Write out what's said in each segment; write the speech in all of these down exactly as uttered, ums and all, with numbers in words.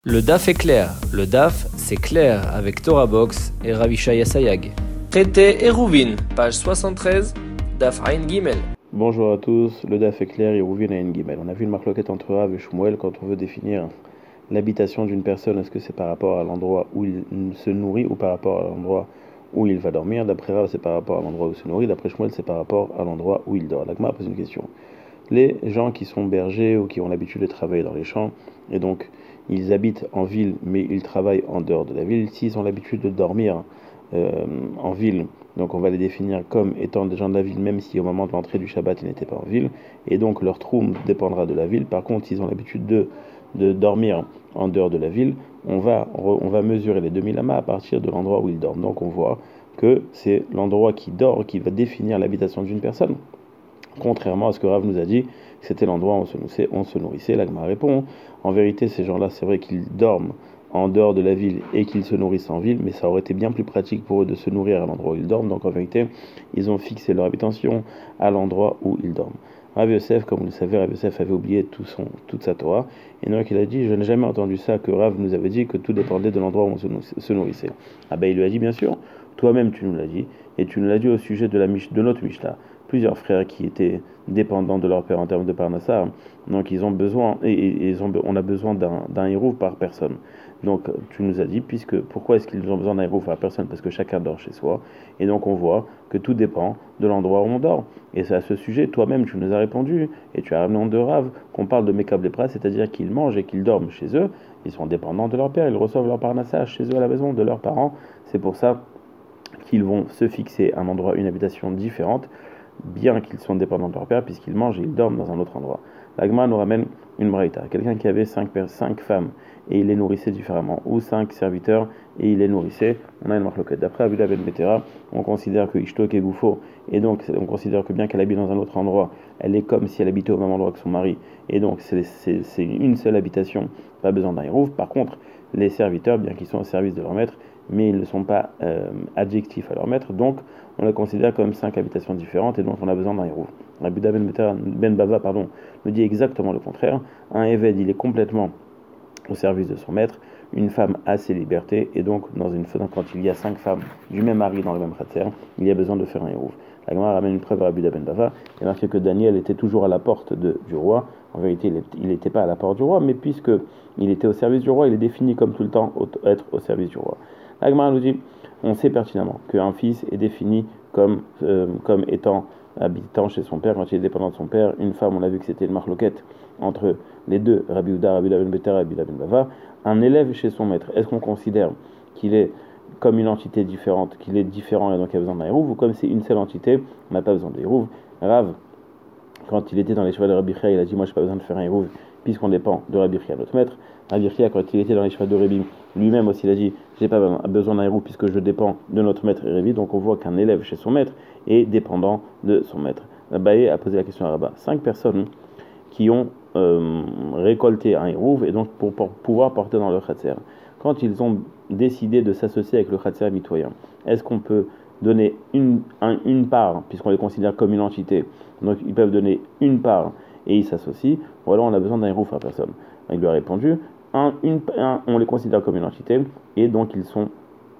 Le D A F est clair. Le D A F, c'est clair avec Torah Box et Ravishaya Sayag. Traité Eruvin, page soixante-treize, D A F Ain Gimel. Bonjour à tous, le D A F est clair, Eruvin Ain Gimel. On a vu une marloquette entre Rav et Shmuel quand on veut définir l'habitation d'une personne. Est-ce que c'est par rapport à l'endroit où il se nourrit ou par rapport à l'endroit où il va dormir? D'après Rav, c'est par rapport à l'endroit où il se nourrit. D'après Shmuel, c'est par rapport à l'endroit où il dort. La Gemara pose une question. Les gens qui sont bergers ou qui ont l'habitude de travailler dans les champs, et donc ils habitent en ville mais ils travaillent en dehors de la ville, s'ils ont l'habitude de dormir euh, en ville, donc on va les définir comme étant des gens de la ville même si au moment de l'entrée du Shabbat ils n'étaient pas en ville, et donc leur troum dépendra de la ville. Par contre, s'ils ont l'habitude de, de dormir en dehors de la ville, on va, on va mesurer les deux mille amas à partir de l'endroit où ils dorment. Donc on voit que c'est l'endroit qui dort qui va définir l'habitation d'une personne. Contrairement à ce que Rav nous a dit, c'était l'endroit où on se nourrissait, on se nourrissait. La Gemara répond, en vérité, ces gens-là, c'est vrai qu'ils dorment en dehors de la ville et qu'ils se nourrissent en ville, mais ça aurait été bien plus pratique pour eux de se nourrir à l'endroit où ils dorment. Donc en vérité, ils ont fixé leur habitation à l'endroit où ils dorment. Rav Yosef, comme vous le savez, Rav Yosef avait oublié tout son, toute sa Torah, et donc il a dit, je n'ai jamais entendu ça, que Rav nous avait dit que tout dépendait de l'endroit où on se, se nourrissait. Ah ben il lui a dit, bien sûr, toi-même tu nous l'as dit, et tu nous l'as dit au sujet de, la, de notre Mishnah. Plusieurs frères qui étaient dépendants de leur père en termes de parnassa, donc ils ont besoin, et, et ils ont, on a besoin d'un, d'un héros par personne. Donc tu nous as dit, puisque pourquoi est-ce qu'ils ont besoin d'un héros par personne? Parce que chacun dort chez soi, et donc on voit que tout dépend de l'endroit où on dort. Et c'est à ce sujet, toi-même tu nous as répondu, et tu as ramené de Rav, qu'on parle de Mekab Lepra, c'est-à-dire qu'ils mangent et qu'ils dorment chez eux, ils sont dépendants de leur père, ils reçoivent leur parnassa chez eux à la maison, de leurs parents, c'est pour ça qu'ils vont se fixer un endroit, une habitation différente, bien qu'ils soient dépendants de leur père, puisqu'ils mangent et ils dorment dans un autre endroit. La Gemara nous ramène une braïta. Quelqu'un qui avait cinq, cinq femmes et il les nourrissait différemment, ou cinq serviteurs et il les nourrissait, on a une marloquette. D'après Abula Ben Betera, on considère que Ishtok est Goufo, et donc on considère que bien qu'elle habite dans un autre endroit, elle est comme si elle habitait au même endroit que son mari, et donc c'est, c'est, c'est une seule habitation, pas besoin d'un hérouf. Par contre, les serviteurs, bien qu'ils soient au service de leur maître, mais ils ne sont pas euh, adjectifs à leur maître, donc on les considère comme cinq habitations différentes, et donc on a besoin d'un héros. Rabbi Ben, ben Bava pardon, nous dit exactement le contraire. Un évêque, il est complètement au service de son maître, une femme a ses libertés, et donc dans une quand il y a cinq femmes du même mari dans le même khatser, il y a besoin de faire un héros. La Gemara ramène une preuve à Rabbi Ben Bava, il a marqué que Daniel était toujours à la porte de, du roi. En vérité, il n'était pas à la porte du roi, mais puisque il était au service du roi, il est défini comme tout le temps être au service du roi. La Gemara nous dit, on sait pertinemment qu'un fils est défini comme, euh, comme étant habitant chez son père quand il est dépendant de son père. Une femme, on a vu que c'était une marloquette entre les deux, Rabbi Uda, Rabbi Ben Betera et Rabbi Ben Bava. Un élève chez son maître, est-ce qu'on considère qu'il est comme une entité différente, qu'il est différent et donc il a besoin d'un hérouv, ou comme c'est une seule entité, on n'a pas besoin d'hérouv? Rav, quand il était dans les chevaux de Rabbi Chia, il a dit, moi je n'ai pas besoin de faire un hérouv, puisqu'on dépend de Rabbi Chia, notre maître. Rabbi Chia, quand il était dans les chevaux de Rabbi, lui-même aussi, il a dit, j'ai pas besoin d'un hérouv puisque je dépends de notre maître et Rabbi. Donc on voit qu'un élève chez son maître est dépendant de son maître. Abaye a posé la question à Rabat. Cinq personnes qui ont euh, récolté un hérouv et donc pour, pour pouvoir porter dans leur khatser. Quand ils ont décidé de s'associer avec le khatser mitoyen, est-ce qu'on peut donner une, un, une part, puisqu'on les considère comme une entité, donc ils peuvent donner une part et ils s'associent, ou alors on a besoin d'un hérouv à personne? Il lui a répondu, un, une, un, on les considère comme une entité, et donc ils sont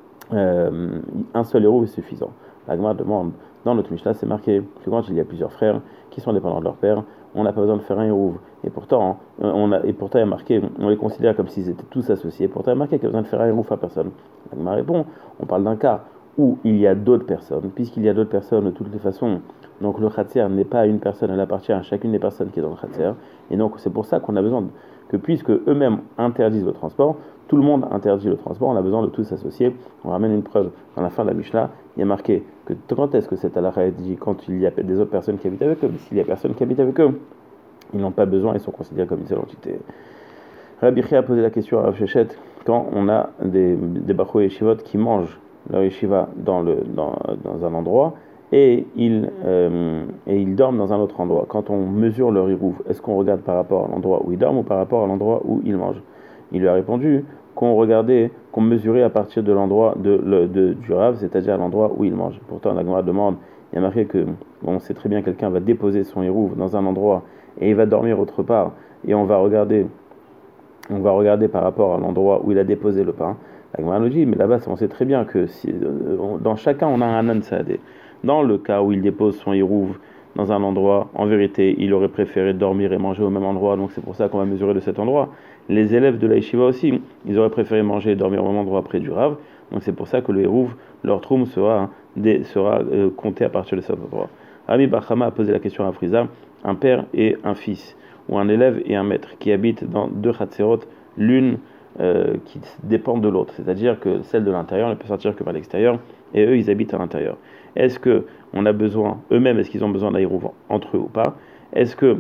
euh, un seul hérouv est suffisant. La Gemara demande, dans notre Mishnah, c'est marqué que quand il y a plusieurs frères qui sont dépendants de leur père, on n'a pas besoin de faire un hérouv. Et pourtant, on a, et pourtant, il y a marqué, on les considère comme s'ils étaient tous associés. Pourtant, il y a marqué qu'il y a besoin de faire un hérouv à personne. La Gemara répond, on parle d'un cas où il y a d'autres personnes, puisqu'il y a d'autres personnes de toutes les façons. Donc le khatser n'est pas à une personne, elle appartient à chacune des personnes qui est dans le khatser. Et donc c'est pour ça qu'on a besoin de, que puisque eux-mêmes interdisent le transport, tout le monde interdit le transport, on a besoin de tous s'associer. On ramène une preuve dans la fin de la Mishnah, il y a marqué que quand est-ce que cette halakha est dit? Quand il y a des autres personnes qui habitent avec eux. Mais s'il y a personne qui habite avec eux, ils n'ont pas besoin, ils sont considérés comme une seule entité. Rabbi Chia a posé la question à Rav Shechet, quand on a des, des bachou et yeshivot qui mangent leur yeshiva dans, le, dans, dans un endroit, et ils, euh, et ils dorment dans un autre endroit. Quand on mesure leur hirouv, est-ce qu'on regarde par rapport à l'endroit où ils dorment ou par rapport à l'endroit où ils mangent? Il lui a répondu qu'on regardait, qu'on mesurait à partir de l'endroit de, de, de, du Rav, c'est-à-dire à l'endroit où il mange. Pourtant, la Gemara demande, il y a marqué que, bon, on sait très bien, quelqu'un va déposer son hirouv dans un endroit et il va dormir autre part, et on va regarder on va regarder par rapport à l'endroit où il a déposé le pain. La Gemara nous dit, mais là-bas, on sait très bien que si, dans chacun, on a un Hanan Saadé. Dans le cas où il dépose son Hirouv dans un endroit, en vérité, il aurait préféré dormir et manger au même endroit, donc c'est pour ça qu'on va mesurer de cet endroit. Les élèves de la Yeshiva aussi, ils auraient préféré manger et dormir au même endroit près du Rav, donc c'est pour ça que le Hirouv, leur troum sera, des, sera euh, compté à partir de cet endroit. Rabbi Bachama a posé la question à Friza, un père et un fils, ou un élève et un maître, qui habitent dans deux Khatserot, l'une euh, qui dépend de l'autre, c'est-à-dire que celle de l'intérieur ne peut sortir que par l'extérieur, et eux, ils habitent à l'intérieur. Est-ce qu'on a besoin, eux-mêmes, est-ce qu'ils ont besoin d'Aïrouv entre eux ou pas? Est-ce que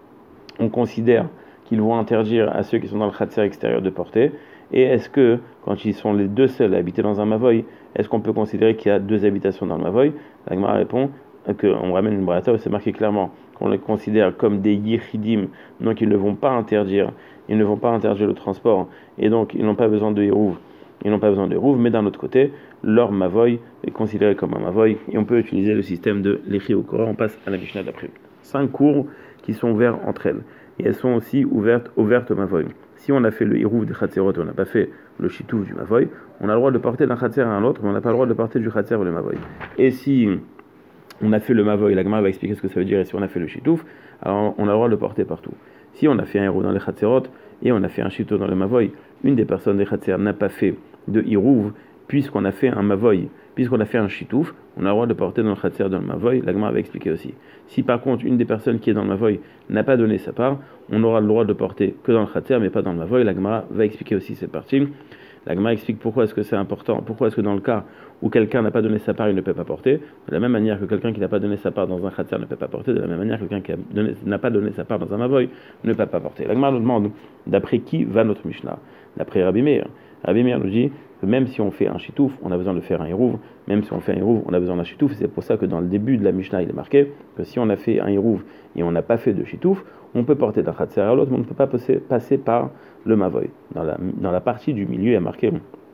on considère qu'ils vont interdire à ceux qui sont dans le Khatser extérieur de porter? Et est-ce que, quand ils sont les deux seuls à habiter dans un Mavoy, est-ce qu'on peut considérer qu'il y a deux habitations dans le Mavoy? La Gemara répond qu'on ramène une brata où c'est marqué clairement qu'on les considère comme des Yechidim, donc ils ne vont pas interdire, ils ne vont pas interdire le transport, et donc ils n'ont pas besoin de Hirouv, ils n'ont pas besoin de Hirouv, mais d'un autre côté, leur Mavoy est considéré comme un Mavoy, et on peut utiliser le système de l'Echi au Korah. On passe à la Mishnah d'après. Cinq cours qui sont ouverts entre elles, et elles sont aussi ouvertes, ouvertes au Mavoy. Si on a fait le Hirouv des Khatserot et on n'a pas fait le Shitouf du Mavoy, on a le droit de porter d'un Khatser à un autre, mais on n'a pas le droit de porter du Khatser vers le Mavoy. Et si on a fait le Mavoy, la Gemara va expliquer ce que ça veut dire, et si on a fait le Shitouf, alors on a le droit de le porter partout. Si on a fait un Hirouv dans les Khatserot et on a fait un Shitouf dans le Mavoy, une des personnes des Khatser n'a pas fait de Hirouv, puisqu'on a fait un Mavoy, puisqu'on a fait un Shitouf, on a le droit de porter dans le Khatser dans le Mavoy, la Gemara va expliquer aussi. Si par contre une des personnes qui est dans le Mavoy n'a pas donné sa part, on aura le droit de porter que dans le Khatser mais pas dans le Mavoy, la Gemara va expliquer aussi cette partie. La Gemara explique pourquoi est-ce que c'est important, pourquoi est-ce que dans le cas où quelqu'un n'a pas donné sa part, il ne peut pas porter, de la même manière que quelqu'un qui n'a pas donné sa part dans un Khatser ne peut pas porter, de la même manière que quelqu'un qui donné, n'a pas donné sa part dans un Mavoy ne peut pas porter. La Gemara nous demande d'après qui va notre Mishnah? D'après Rabbi Meir. Rabbi Meir nous dit que même si on fait un Shitouf, on a besoin de faire un Hirouv, même si on fait un Hirouv, on a besoin d'un Shitouf. C'est pour ça que dans le début de la Mishnah, il est marqué que si on a fait un Hirouv et on n'a pas fait de Shitouf, on peut porter d'un Khatser à l'autre, mais on ne peut pas passer, passer par le Mavoy. Dans la, dans la partie du milieu, il est marqué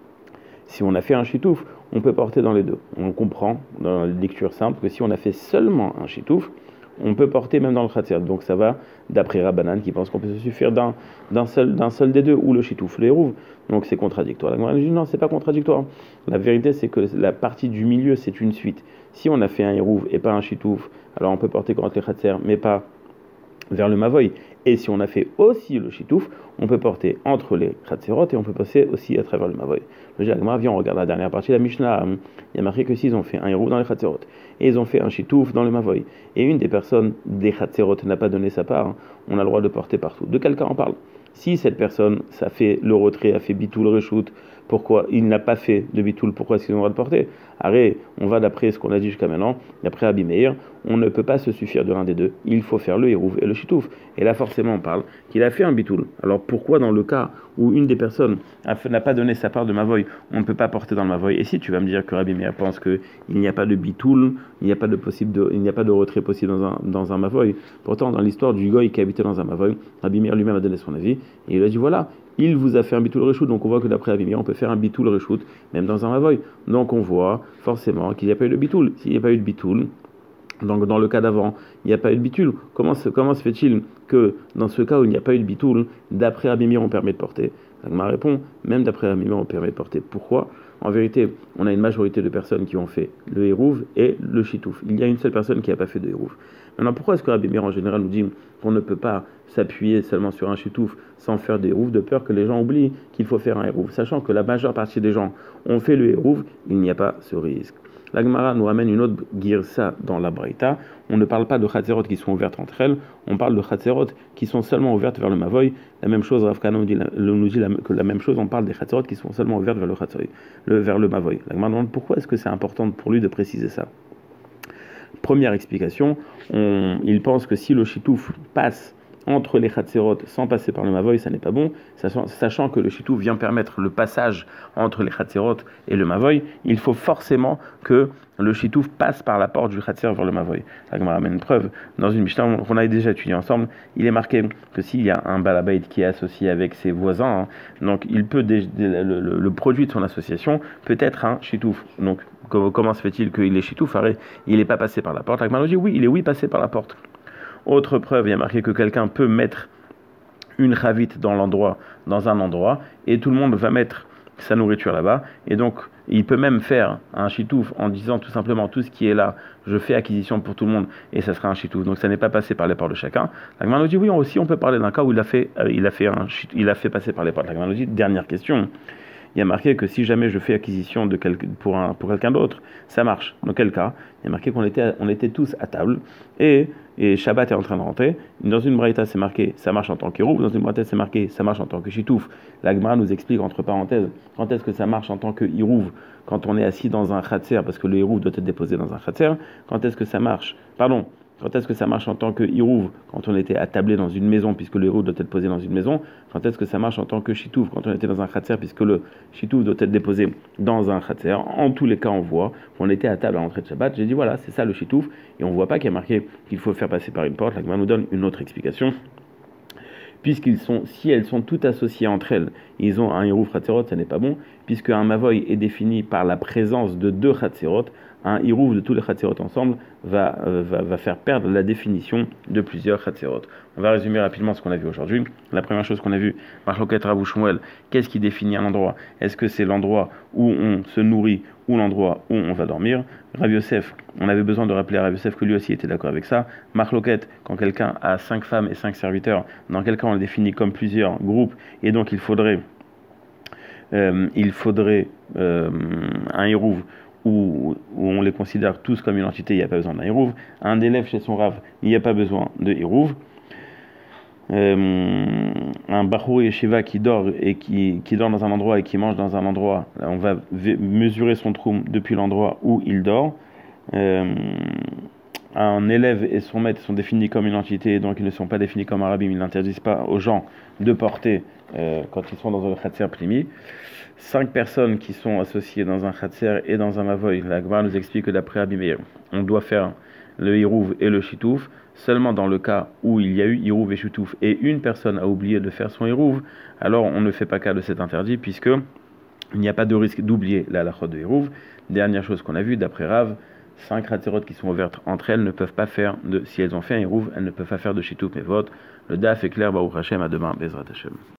si on a fait un Shitouf, on peut porter dans les deux. On comprend dans la lecture simple que si on a fait seulement un Shitouf, on peut porter même dans le Khatser. Donc ça va d'après Rabbanan qui pense qu'on peut se suffire d'un, d'un, seul, d'un seul des deux, ou le Shitouf, le Hirouv. Donc c'est contradictoire. La Gemara dit non, c'est pas contradictoire. La vérité, c'est que la partie du milieu, c'est une suite. Si on a fait un Hirouv et pas un Shitouf, alors on peut porter contre les Khatser, mais pas vers le Mavoy. Et si on a fait aussi le Shitouf, on peut porter entre les Khatserot et on peut passer aussi à travers le Mavoy. Le Jagma, viens, on regarde la dernière partie de la Mishnah. Il y a marqué que s'ils ont fait un Hirouv dans les Khatserot et ils ont fait un Shitouf dans le Mavoy, et une des personnes des Khatserot n'a pas donné sa part, on a le droit de porter partout. De quel cas on parle? Si cette personne, ça fait le retrait, a fait bitoul, reshoot, pourquoi il n'a pas fait de bitoul, pourquoi est-ce qu'ils ont le droit de porter? Arrête, on va d'après ce qu'on a dit jusqu'à maintenant, d'après Rabbi Meir, on ne peut pas se suffire de l'un des deux, il faut faire le Hirouv et le Shitouf. Et là forcément on parle qu'il a fait un bitoul. Alors pourquoi dans le cas où une des personnes n'a pas donné sa part de Mavoy, on ne peut pas porter dans le Mavoy? Et si tu vas me dire que Rabbi Meir pense qu'il n'y a pas de bitoul, il n'y a pas de possible de, il n'y a pas de retrait possible dans un, dans un Mavoy, pourtant dans l'histoire du Goy qui habitait dans un Mavoy, Rabbi Meir lui-même a donné son avis, et il a dit voilà, il vous a fait un bitoul reshoot, donc on voit que d'après Rabbi Meir, on peut faire un bitoul reshoot, même dans un Mavoy. Donc on voit forcément qu'il n'y a pas eu de bitoul. S'il n'y a pas eu de bitoul, donc dans le cas d'avant, il n'y a pas eu de bitoul, comment se, comment se fait-il que dans ce cas où il n'y a pas eu de bitoul, d'après Rabbi Meir, on permet de porter? Ma réponse, même d'après Rabbi Meir, on permet de porter. Pourquoi? En vérité, on a une majorité de personnes qui ont fait le Hirouv et le Shitouf. Il y a une seule personne qui n'a pas fait de Hirouv. Maintenant, pourquoi est-ce que Rabbi Meir en général nous dit qu'on ne peut pas s'appuyer seulement sur un Shitouf sans faire de Hirouv, de peur que les gens oublient qu'il faut faire un Hirouv, sachant que la majeure partie des gens ont fait le Hirouv, il n'y a pas ce risque. La Gemara nous ramène une autre girsa dans la Braïta. On ne parle pas de Khatserot qui sont ouvertes entre elles, on parle de Khatserot qui sont seulement ouvertes vers le Mavoy. La même chose, Rav Kana nous dit, nous dit la, que la même chose, on parle des Khatserot qui sont seulement ouvertes vers le, Khatserot, le, vers le Mavoy. La Gemara demande pourquoi est-ce que c'est important pour lui de préciser ça. Première explication, on, il pense que si le Shitouf passe entre les Khatserot sans passer par le Mavoy, ça n'est pas bon, sachant, sachant que le Shitouf vient permettre le passage entre les Khatserot et le Mavoy, il faut forcément que le Shitouf passe par la porte du Khatser vers le Mavoy. La Gemara amène une preuve. Dans une Mishnah qu'on a déjà étudiée ensemble, il est marqué que s'il y a un Balabait qui est associé avec ses voisins, hein, donc il peut dé- le, le, le produit de son association peut être un Shitouf. Donc comment se fait-il qu'il est Shitouf? Il n'est pas passé par la porte. La Gemara dit oui, il est oui passé par la porte. Autre preuve, il y a marqué que quelqu'un peut mettre une chavite dans l'endroit, dans un endroit, et tout le monde va mettre sa nourriture là-bas, et donc il peut même faire un chitouf en disant tout simplement tout ce qui est là, je fais acquisition pour tout le monde, et ça sera un chitouf. Donc ça n'est pas passé par les portes de chacun. La Gemara nous dit oui, aussi on peut parler d'un cas où il a fait, euh, il a fait un, il a fait passer par les portes. La Gemara nous dit dernière question. Il y a marqué que si jamais je fais acquisition de quel, pour, un, pour quelqu'un d'autre, ça marche. Dans quel cas? Il y a marqué qu'on était, on était tous à table et, et Shabbat est en train de rentrer. Dans une braïta, c'est marqué ça marche en tant qu'hérouv. Dans une braïta, c'est marqué ça marche en tant que chitouf. La Gemara nous explique entre parenthèses quand est-ce que ça marche en tant que hérouv, quand on est assis dans un khatser, parce que le hérouv doit être déposé dans un khatser. Quand est-ce que ça marche? Pardon. Quand est-ce que ça marche en tant que hirouv? Quand on était attablé dans une maison, puisque le hirouv doit être posé dans une maison. Quand est-ce que ça marche en tant que chitouf? Quand on était dans un khatser, puisque le chitouf doit être déposé dans un khatser. En tous les cas, on voit qu'on était à table à l'entrée de Shabbat. J'ai dit voilà, c'est ça le chitouf. Et on ne voit pas qu'il y a marqué qu'il faut faire passer par une porte. La Gemara nous donne une autre explication. Puisqu'ils sont, si elles sont toutes associées entre elles, ils ont un hirouv khatserot, ça n'est pas bon, puisque un mavoy est défini par la présence de deux khatserot, un hirouv de tous les khatserot ensemble va, euh, va, va faire perdre la définition de plusieurs khatserot. On va résumer rapidement ce qu'on a vu aujourd'hui. La première chose qu'on a vu, Marloket Rav ou Shmuel, qu'est-ce qui définit un endroit? Est-ce que c'est l'endroit où on se nourrit ou l'endroit où on va dormir? Rav Yosef, on avait besoin de rappeler à Rav Yosef que lui aussi était d'accord avec ça. Marloket, quand quelqu'un a cinq femmes et cinq serviteurs, dans quel cas on le définit comme plusieurs groupes, et donc il faudrait, euh, il faudrait euh, un hérouv où, où on les considère tous comme une entité, il n'y a pas besoin d'un hérouv. Un élève chez son Rav, il n'y a pas besoin de hérouv. Euh, un Bachou Yeshiva qui dort et qui, qui dort dans un endroit et qui mange dans un endroit, on va v- mesurer son troum depuis l'endroit où il dort. Euh, un élève et son maître sont définis comme une entité, donc ils ne sont pas définis comme un rabbin. Ils n'interdisent pas aux gens de porter euh, quand ils sont dans un khatser primi. Cinq personnes qui sont associées dans un khatser et dans un mavoy, la Gemara nous explique que d'après Rabbi Meir, on doit faire le hirouv et le chitouf seulement dans le cas où il y a eu hirouv et chitouf et une personne a oublié de faire son hirouv, alors on ne fait pas cas de cet interdit puisque il n'y a pas de risque d'oublier la halachot de hirouv. Dernière chose qu'on a vue, d'après Rav, cinq khatserot qui sont ouvertes entre elles ne peuvent pas faire de, si elles ont fait un hirouv, elles ne peuvent pas faire de chitouf mais vote. Le daf est clair, Baruch Hashem, à demain, Bezrat Hashem.